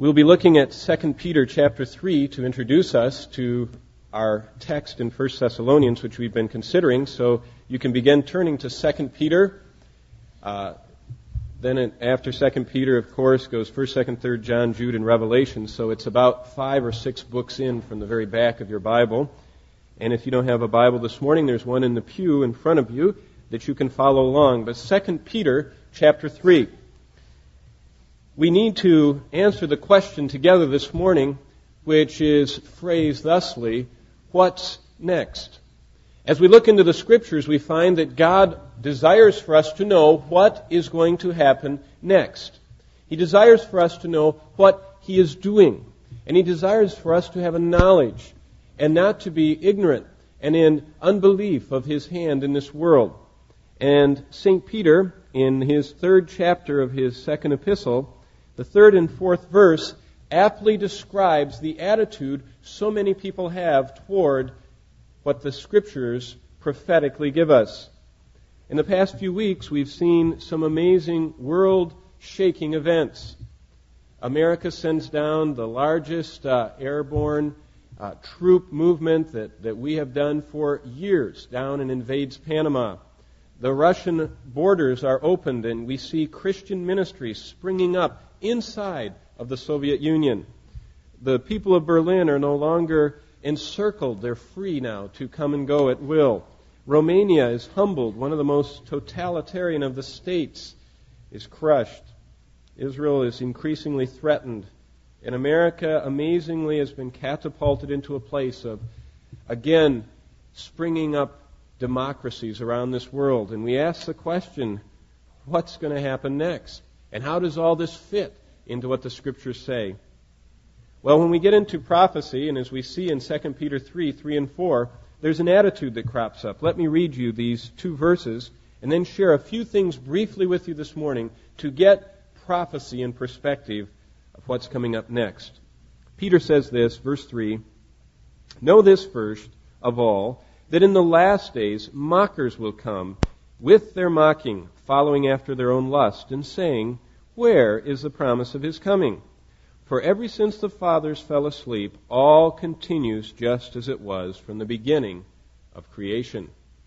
We'll be looking at 2 Peter chapter 3 to introduce us to our text in 1 Thessalonians, which we've been considering. So you can begin turning to 2 Peter. Then after 2 Peter, of course, goes 1st, 2nd, 3rd, John, Jude, and Revelation. So it's about 5 or 6 books in from the very back of your Bible. And if you don't have a Bible this morning, there's one in the pew in front of you that you can follow along. But 2 Peter chapter 3. We need to answer the question together this morning, which is phrased thusly, what's next? As we look into the Scriptures, we find that God desires for us to know what is going to happen next. He desires for us to know what He is doing. And He desires for us to have a knowledge and not to be ignorant and in unbelief of His hand in this world. And St. Peter, in his 3rd chapter of his 2nd epistle, the 3rd and 4th verse aptly describes the attitude so many people have toward what the Scriptures prophetically give us. In the past few weeks, we've seen some amazing world-shaking events. America sends down the largest airborne troop movement that we have done for years down and invades Panama. The Russian borders are opened and we see Christian ministries springing up inside of the Soviet Union. The people of Berlin are no longer encircled. They're free now to come and go at will. Romania is humbled. One of the most totalitarian of the states is crushed. Israel is increasingly threatened. And America, amazingly, has been catapulted into a place of, again, springing up democracies around this world. And we ask the question, what's going to happen next? And how does all this fit into what the Scriptures say? Well, when we get into prophecy, and as we see in 2 Peter 3 and 4, there's an attitude that crops up. Let me read you these 2 verses and then share a few things briefly with you this morning to get prophecy in perspective of what's coming up next. Peter says this, verse 3, "Know this first of all, that in the last days mockers will come with their mocking, following after their own lust, and saying, 'Where is the promise of His coming?' For ever since the fathers fell asleep, all continues just as it was from the beginning of creation."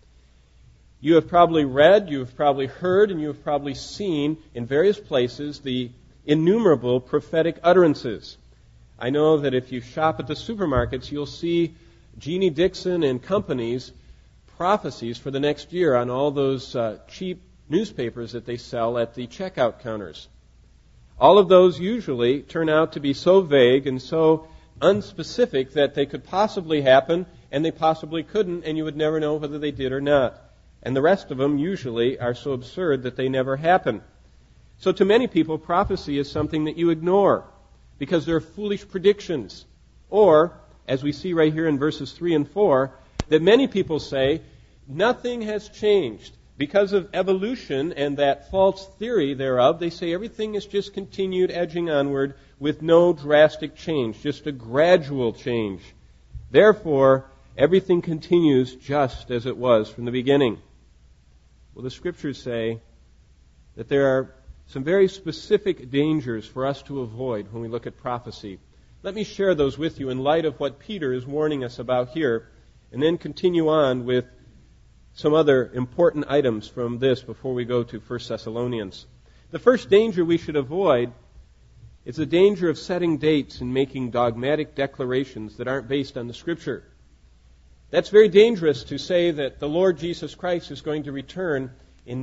You have probably read, you have probably heard, and you have probably seen in various places the innumerable prophetic utterances. I know that if you shop at the supermarkets, you'll see Jeannie Dixon and company's prophecies for the next year on all those cheap newspapers that they sell at the checkout counters. All of those usually turn out to be so vague and so unspecific that they could possibly happen and they possibly couldn't, and you would never know whether they did or not. And the rest of them usually are so absurd that they never happen. So to many people, prophecy is something that you ignore because they're foolish predictions. Or, as we see right here in verses 3 and 4, that many people say, nothing has changed. Because of evolution and that false theory thereof, they say everything is just continued edging onward with no drastic change, just a gradual change. Therefore, everything continues just as it was from the beginning. Well, the Scriptures say that there are some very specific dangers for us to avoid when we look at prophecy. Let me share those with you in light of what Peter is warning us about here, and then continue on with some other important items from this before we go to 1 Thessalonians. The first danger we should avoid is the danger of setting dates and making dogmatic declarations that aren't based on the Scripture. That's very dangerous to say that the Lord Jesus Christ is going to return in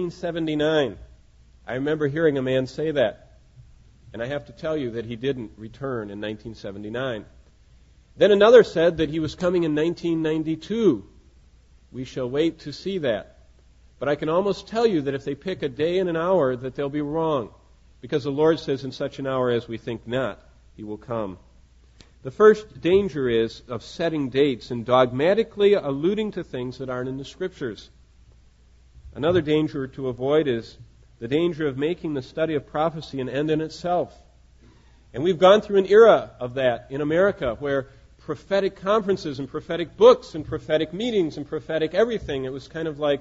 1979. I remember hearing a man say that. And I have to tell you that he didn't return in 1979. Then another said that he was coming in 1992. We shall wait to see that. But I can almost tell you that if they pick a day and an hour, that they'll be wrong. Because the Lord says, in such an hour as we think not, He will come. The first danger is of setting dates and dogmatically alluding to things that aren't in the Scriptures. Another danger to avoid is the danger of making the study of prophecy an end in itself. And we've gone through an era of that in America where prophetic conferences and prophetic books and prophetic meetings and prophetic everything, it was like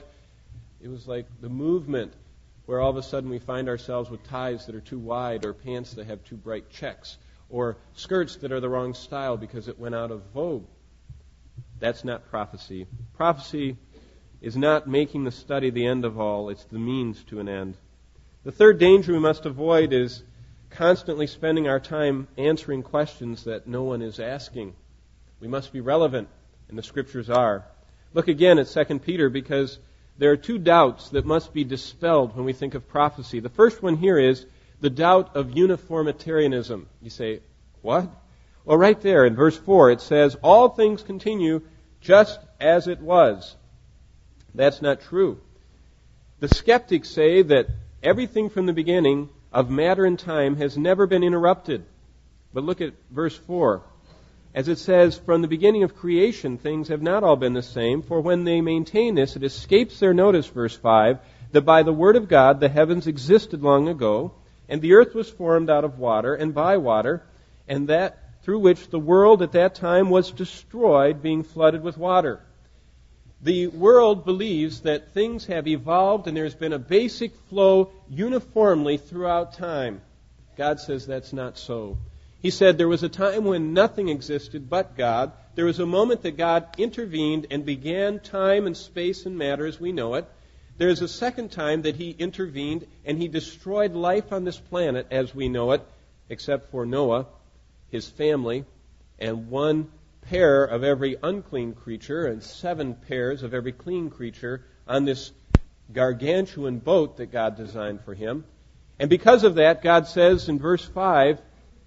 the movement where all of a sudden we find ourselves with ties that are too wide or pants that have too bright checks, or skirts that are the wrong style because it went out of vogue. That's not prophecy. Prophecy is not making the study the end of all. It's the means to an end. The third danger we must avoid is constantly spending our time answering questions that no one is asking. We must be relevant, and the Scriptures are. Look again at 2 Peter, because there are two doubts that must be dispelled when we think of prophecy. The first one here is the doubt of uniformitarianism. You say, what? Well, right there in verse 4 it says, all things continue just as it was. That's not true. The skeptics say that everything from the beginning of matter and time has never been interrupted. But look at verse 4. As it says, from the beginning of creation, things have not all been the same, for when they maintain this, it escapes their notice, verse 5, that by the word of God the heavens existed long ago, and the earth was formed out of water and by water, and that through which the world at that time was destroyed, being flooded with water. The world believes that things have evolved and there's been a basic flow uniformly throughout time. God says that's not so. He said there was a time when nothing existed but God. There was a moment that God intervened and began time and space and matter as we know it. There is a second time that He intervened and He destroyed life on this planet as we know it, except for Noah, his family, and one pair of every unclean creature and 7 pairs of every clean creature on this gargantuan boat that God designed for him. And because of that, God says in verse 5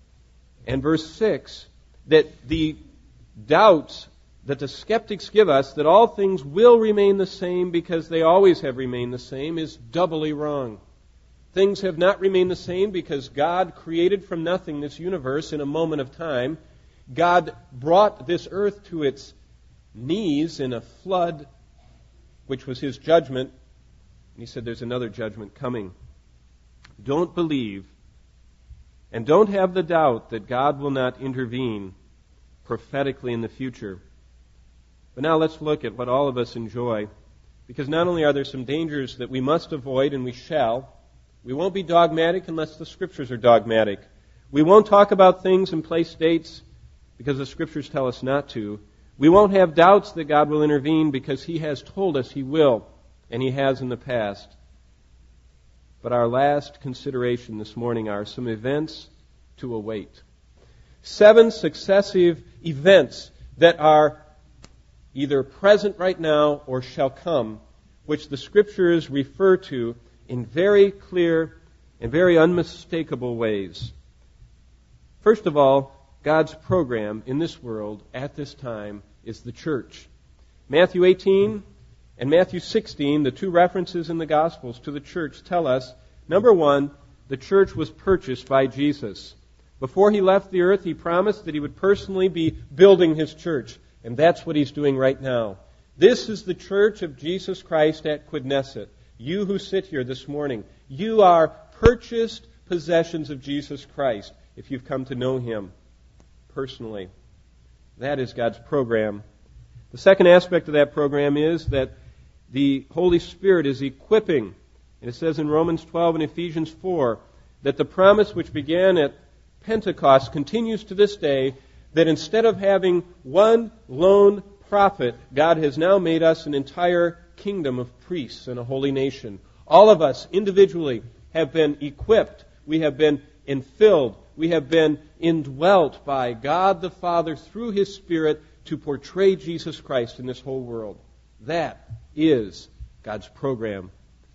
and verse 6 that the doubts that the skeptics give us that all things will remain the same because they always have remained the same is doubly wrong. Things have not remained the same because God created from nothing this universe in a moment of time. God brought this earth to its knees in a flood, which was His judgment. And He said there's another judgment coming. Don't believe and don't have the doubt that God will not intervene prophetically in the future. But now let's look at what all of us enjoy. Because not only are there some dangers that we must avoid, and we shall, we won't be dogmatic unless the Scriptures are dogmatic. We won't talk about things and place dates because the Scriptures tell us not to. We won't have doubts that God will intervene because He has told us He will, and He has in the past. But our last consideration this morning are some events to await. 7 successive events that are either present right now or shall come, which the Scriptures refer to in very clear and very unmistakable ways. First of all, God's program in this world at this time is the church. Matthew 18 and Matthew 16, the two references in the Gospels to the church, tell us, number one, the church was purchased by Jesus. Before He left the earth, He promised that He would personally be building His church, and that's what He's doing right now. This is the church of Jesus Christ at Quidnesset. You who sit here this morning, you are purchased possessions of Jesus Christ if you've come to know Him personally. That is God's program. The second aspect of that program is that the Holy Spirit is equipping. And it says in Romans 12 and Ephesians 4 that the promise which began at Pentecost continues to this day, that instead of having one lone prophet, God has now made us an entire kingdom of priests and a holy nation. All of us individually have been equipped. We have been infilled. We have been indwelt by God the Father through His Spirit to portray Jesus Christ in this whole world. That is God's program.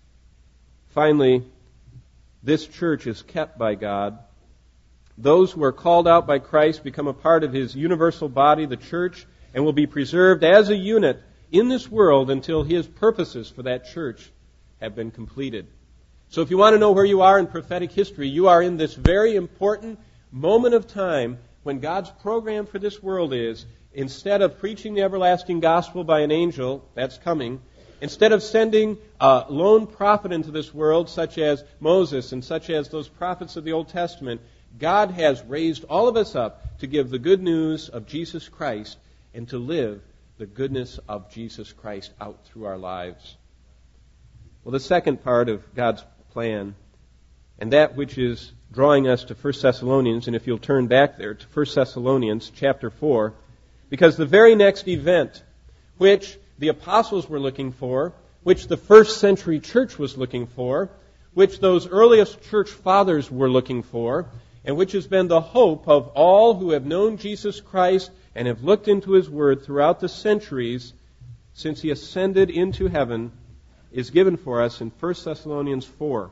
Finally, this church is kept by God. Those who are called out by Christ become a part of His universal body, the church, and will be preserved as a unit in this world until His purposes for that church have been completed. So if you want to know where you are in prophetic history, you are in this very important moment of time when God's program for this world is, instead of preaching the everlasting gospel by an angel, that's coming, instead of sending a lone prophet into this world, such as Moses and such as those prophets of the Old Testament, God has raised all of us up to give the good news of Jesus Christ and to live the goodness of Jesus Christ out through our lives. Well, the second part of God's plan, and that which is drawing us to 1 Thessalonians, and if you'll turn back there to 1 Thessalonians chapter 4, because the very next event which the apostles were looking for, which the first century church was looking for, which those earliest church fathers were looking for, and which has been the hope of all who have known Jesus Christ and have looked into His Word throughout the centuries since He ascended into heaven, is given for us in 1 Thessalonians 4,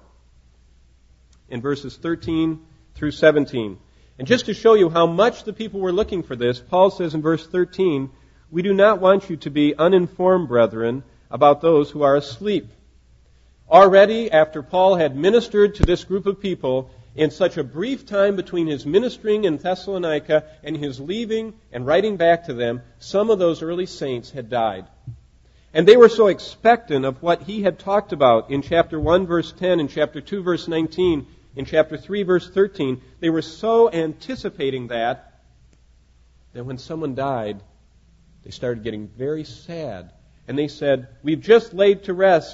in verses 13 through 17. And just to show you how much the people were looking for this, Paul says in verse 13, "We do not want you to be uninformed, brethren, about those who are asleep." Already, after Paul had ministered to this group of people, in such a brief time between his ministering in Thessalonica and his leaving and writing back to them, some of those early saints had died. And they were so expectant of what he had talked about in chapter 1, verse 10, in chapter 2, verse 19, in chapter 3, verse 13. They were so anticipating that when someone died, they started getting very sad. And they said, "We've just laid to rest,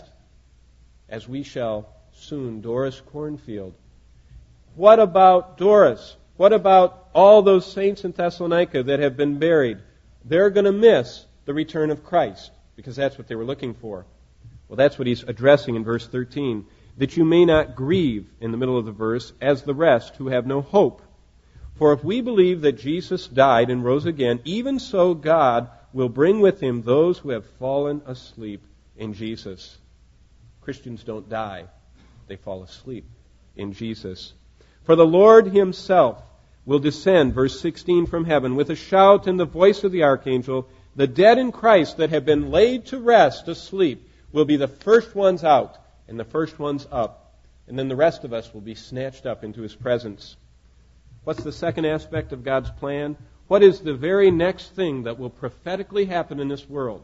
as we shall soon, Doris Cornfield." What about Doris? What about all those saints in Thessalonica that have been buried? They're going to miss the return of Christ, because that's what they were looking for. Well, that's what he's addressing in verse 13. "That you may not grieve," in the middle of the verse, "as the rest who have no hope. For if we believe that Jesus died and rose again, even so God will bring with Him those who have fallen asleep in Jesus." Christians don't die. They fall asleep in Jesus. "For the Lord Himself will descend," verse 16, "from heaven with a shout and the voice of the archangel. The dead in Christ that have been laid to rest asleep will be the first ones out and the first ones up. And then the rest of us will be snatched up into His presence." What's the second aspect of God's plan? What is the very next thing that will prophetically happen in this world?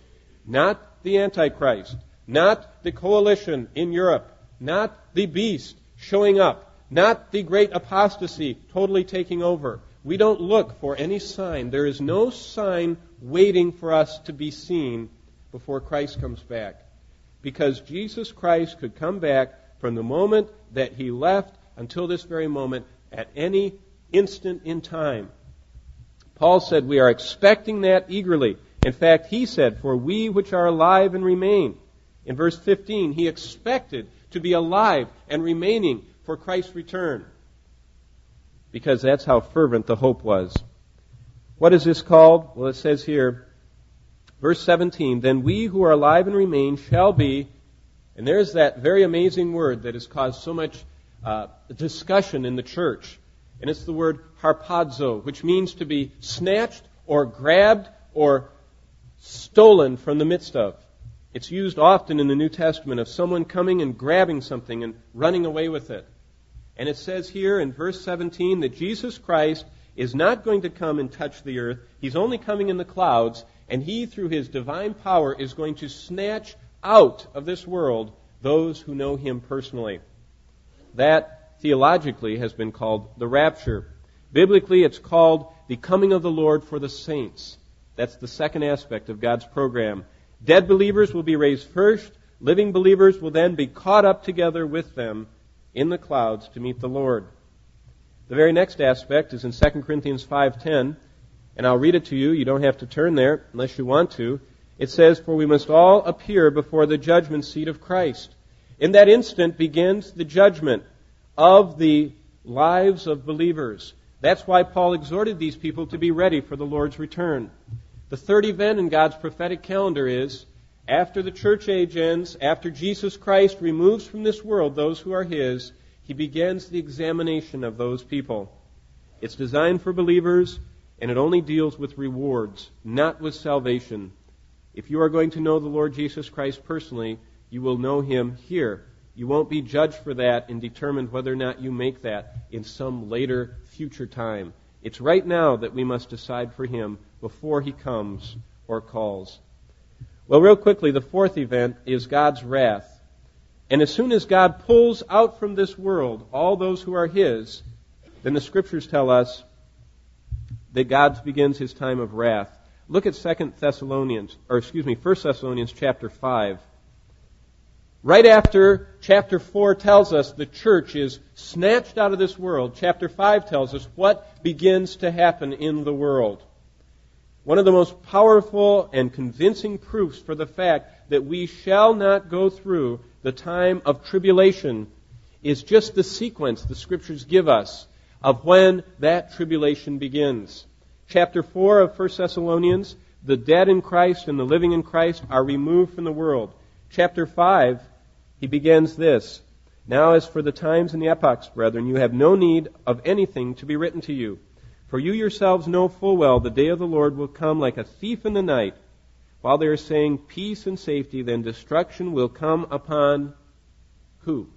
Not the Antichrist, not the coalition in Europe, not the beast showing up, not the great apostasy totally taking over. We don't look for any sign. There is no sign waiting for us to be seen before Christ comes back. Because Jesus Christ could come back from the moment that He left until this very moment at any instant in time. Paul said we are expecting that eagerly. In fact, he said, "For we which are alive and remain." In verse 15, he expected to be alive and remaining for Christ's return, because that's how fervent the hope was. What is this called? Well, it says here, verse 17, "Then we who are alive and remain shall be," and there's that very amazing word that has caused so much discussion in the church. And it's the word harpazo, which means to be snatched or grabbed or stolen from the midst of. It's used often in the New Testament of someone coming and grabbing something and running away with it. And it says here in verse 17 that Jesus Christ is not going to come and touch the earth. He's only coming in the clouds, and He, through His divine power, is going to snatch out of this world those who know Him personally. That, theologically, has been called the rapture. Biblically, it's called the coming of the Lord for the saints. That's the second aspect of God's program. Dead believers will be raised first. Living believers will then be caught up together with them in the clouds to meet the Lord. The very next aspect is in 2 Corinthians 5:10, and I'll read it to you. You don't have to turn there unless you want to. It says, "For we must all appear before the judgment seat of Christ." In that instant begins the judgment of the lives of believers. That's why Paul exhorted these people to be ready for the Lord's return. The third event in God's prophetic calendar is, after the church age ends, after Jesus Christ removes from this world those who are His, He begins the examination of those people. It's designed for believers, and it only deals with rewards, not with salvation. If you are going to know the Lord Jesus Christ personally, you will know Him here. You won't be judged for that and determined whether or not you make that in some later future time. It's right now that we must decide for Him before He comes or calls. Well, real quickly, the fourth event is God's wrath. And as soon as God pulls out from this world all those who are His, then the Scriptures tell us that God begins His time of wrath. Look at 1 Thessalonians chapter 5. Right after chapter 4 tells us the church is snatched out of this world, chapter 5 tells us what begins to happen in the world. One of the most powerful and convincing proofs for the fact that we shall not go through the time of tribulation is just the sequence the Scriptures give us of when that tribulation begins. Chapter 4 of 1 Thessalonians, the dead in Christ and the living in Christ are removed from the world. Chapter 5, he begins this: Now as for the times and the epochs, brethren, you have no need of anything to be written to you. For you yourselves know full well the day of the Lord will come like a thief in the night. While they are saying peace and safety, then destruction will come upon who?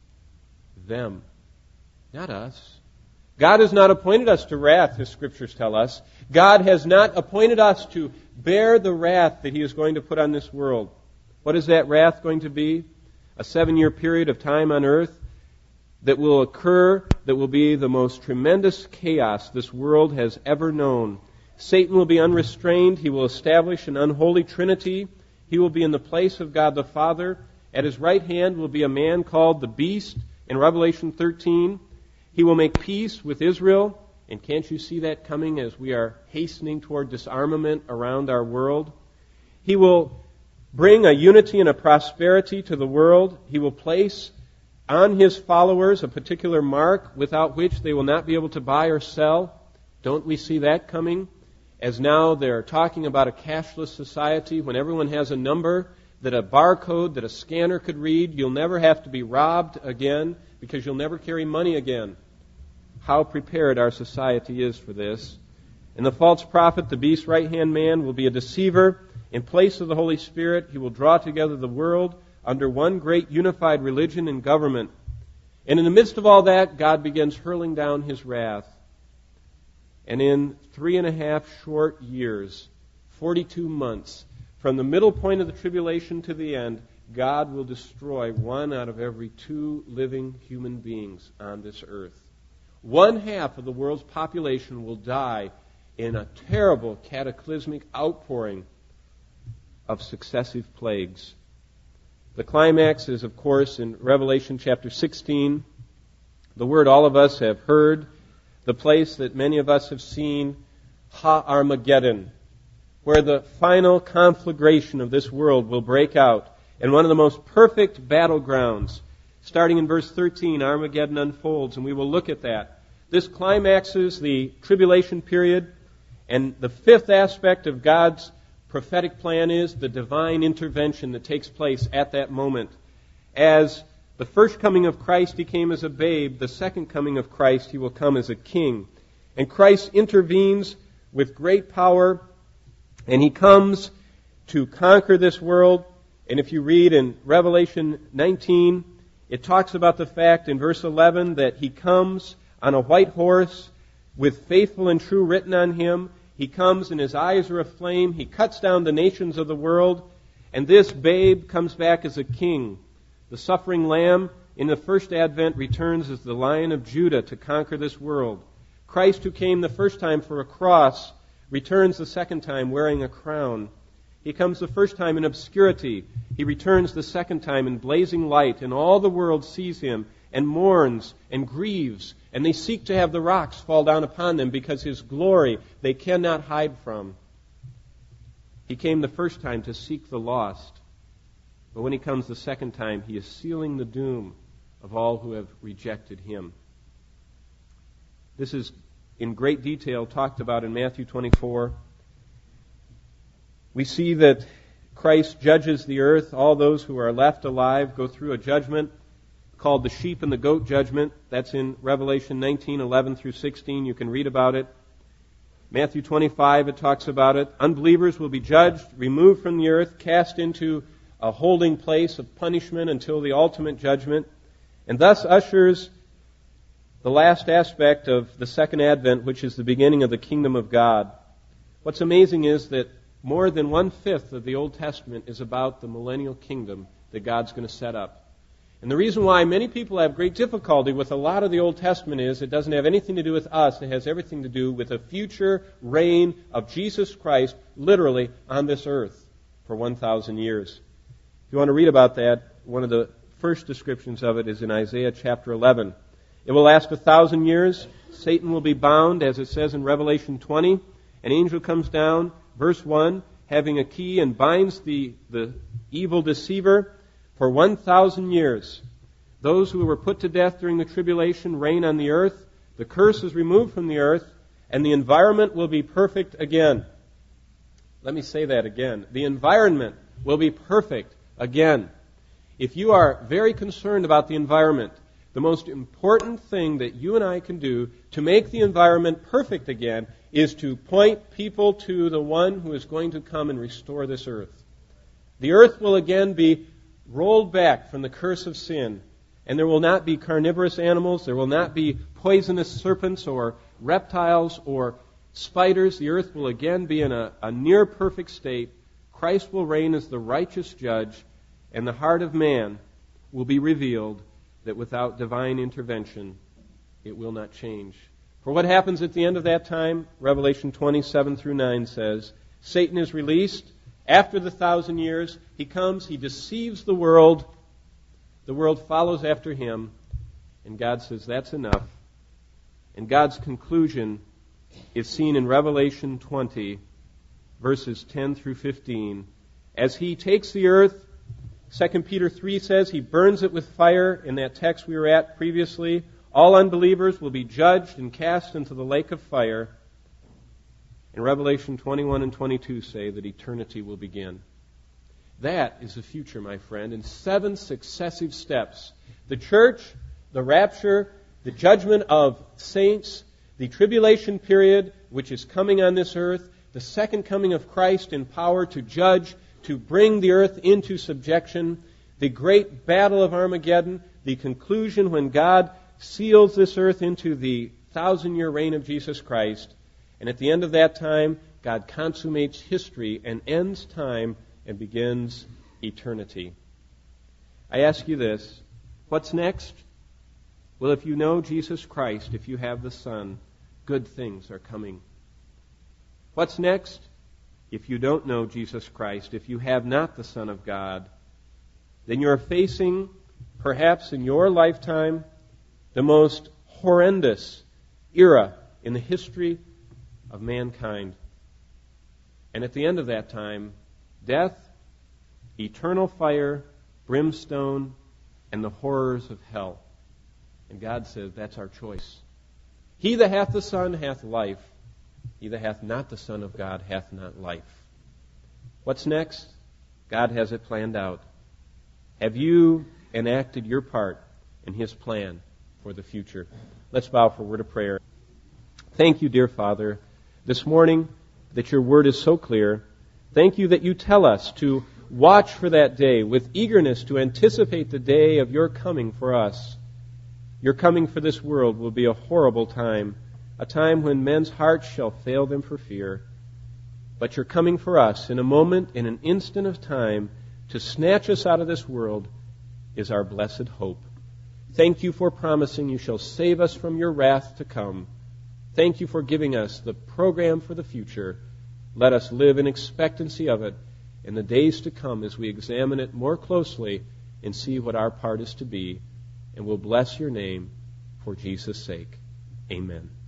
Them. Not us. God has not appointed us to wrath, as Scriptures tell us. God has not appointed us to bear the wrath that He is going to put on this world. What is that wrath going to be? A 7-year period of time on earth that will occur, that will be the most tremendous chaos this world has ever known. Satan will be unrestrained. He will establish an unholy trinity. He will be in the place of God the Father. At His right hand will be a man called the Beast in Revelation 13. He will make peace with Israel. And can't you see that coming as we are hastening toward disarmament around our world? He will bring a unity and a prosperity to the world. He will place on His followers a particular mark without which they will not be able to buy or sell. Don't we see that coming? As now they're talking about a cashless society, when everyone has a number, that a barcode, that a scanner could read, you'll never have to be robbed again because you'll never carry money again. How prepared our society is for this. And the false prophet, the beast's right-hand man, will be a deceiver. In place of the Holy Spirit, he will draw together the world under one great unified religion and government. And in the midst of all that, God begins hurling down His wrath. And in 3.5 short years, 42 months, from the middle point of the tribulation to the end, God will destroy 1 out of every 2 living human beings on this earth. 1/2 of the world's population will die in a terrible cataclysmic outpouring of successive plagues. The climax is, of course, in Revelation chapter 16. The word all of us have heard, the place that many of us have seen, Ha-Armageddon, where the final conflagration of this world will break out. And one of the most perfect battlegrounds, starting in verse 13, Armageddon unfolds, and we will look at that. This climaxes the tribulation period, and the 5th aspect of God's prophetic plan is the divine intervention that takes place at that moment. As the first coming of Christ, He came as a babe. The second coming of Christ, He will come as a king. And Christ intervenes with great power, and He comes to conquer this world. And if you read in Revelation 19, it talks about the fact in verse 11 that He comes on a white horse with faithful and true written on Him. He comes and His eyes are aflame. He cuts down the nations of the world. And this babe comes back as a king. The suffering lamb in the first advent returns as the Lion of Judah to conquer this world. Christ, who came the first time for a cross, returns the second time wearing a crown. He comes the first time in obscurity. He returns the second time in blazing light, and all the world sees Him and mourns and grieves, and they seek to have the rocks fall down upon them because His glory they cannot hide from. He came the first time to seek the lost, but when He comes the second time, He is sealing the doom of all who have rejected Him. This is in great detail talked about in Matthew 24. We see that Christ judges the earth. All those who are left alive go through a judgment called the sheep and the goat judgment. That's in Revelation 19:11 through 16. You can read about it. Matthew 25, it talks about it. Unbelievers will be judged, removed from the earth, cast into a holding place of punishment until the ultimate judgment. And thus ushers the last aspect of the second advent, which is the beginning of the kingdom of God. What's amazing is that more than 1/5 of the Old Testament is about the millennial kingdom that God's going to set up. And the reason why many people have great difficulty with a lot of the Old Testament is it doesn't have anything to do with us. It has everything to do with a future reign of Jesus Christ literally on this earth for 1,000 years. If you want to read about that, one of the first descriptions of it is in Isaiah chapter 11. It will last 1,000 years. Satan will be bound, as it says in Revelation 20. An angel comes down, verse 1, having a key and binds the evil deceiver for 1,000 years. Those who were put to death during the tribulation reign on the earth. The curse is removed from the earth, and the environment will be perfect again. Let me say that again. The environment will be perfect again. If you are very concerned about the environment, the most important thing that you and I can do to make the environment perfect again is to point people to the one who is going to come and restore this earth. The earth will again be rolled back from the curse of sin, and there will not be carnivorous animals, there will not be poisonous serpents or reptiles or spiders. The earth will again be in a near perfect state. Christ will reign as the righteous judge, and the heart of man will be revealed that without divine intervention, it will not change. For what happens at the end of that time, Revelation 27 through 9 says, Satan is released. After the 1,000 years, he comes, he deceives the world follows after him, and God says, that's enough. And God's conclusion is seen in Revelation 20, verses 10 through 15. As he takes the earth, 2 Peter 3 says he burns it with fire. In that text we were at previously, all unbelievers will be judged and cast into the lake of fire. And Revelation 21 and 22 say that eternity will begin. That is the future, my friend, in 7 successive steps. The church, the rapture, the judgment of saints, the tribulation period, which is coming on this earth, the second coming of Christ in power to judge, to bring the earth into subjection, the great battle of Armageddon, the conclusion when God seals this earth into the 1,000-year reign of Jesus Christ, and at the end of that time, God consummates history and ends time and begins eternity. I ask you this, what's next? Well, if you know Jesus Christ, if you have the Son, good things are coming. What's next? If you don't know Jesus Christ, if you have not the Son of God, then you're facing, perhaps in your lifetime, the most horrendous era in the history of mankind. And at the end of that time, death, eternal fire, brimstone, and the horrors of hell. And God says that's our choice. He that hath the Son hath life. He that hath not the Son of God hath not life. What's next? God has it planned out. Have you enacted your part in His plan for the future? Let's bow for a word of prayer. Thank you, dear Father, this morning that your word is so clear. Thank you that you tell us to watch for that day with eagerness to anticipate the day of your coming for us. Your coming for this world will be a horrible time, a time when men's hearts shall fail them for fear. But your coming for us in a moment, in an instant of time, to snatch us out of this world is our blessed hope. Thank you for promising you shall save us from your wrath to come. Thank you for giving us the program for the future. Let us live in expectancy of it in the days to come as we examine it more closely and see what our part is to be. And we'll bless your name for Jesus' sake. Amen.